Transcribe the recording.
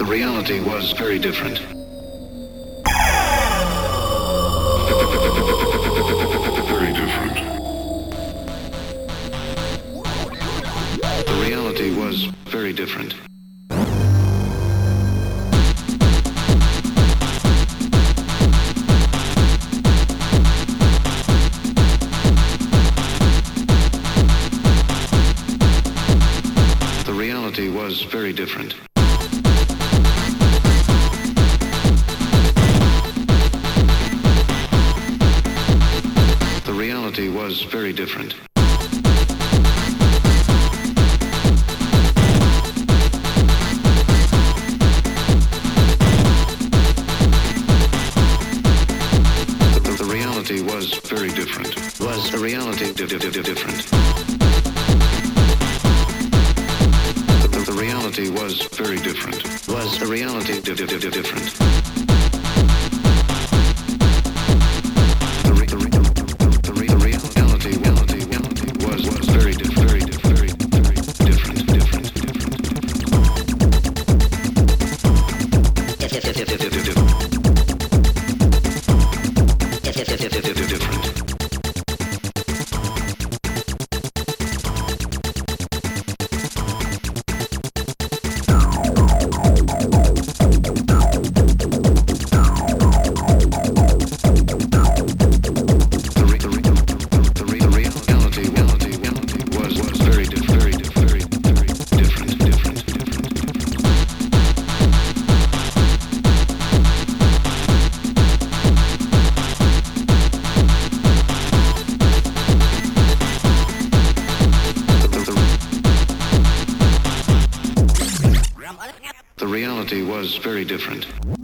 The reality was very different. Very different. The reality was very different. The reality was very different. The reality was very different. The reality was very different. Was a reality different. The reality was very different. Was a reality different. The reality was very different.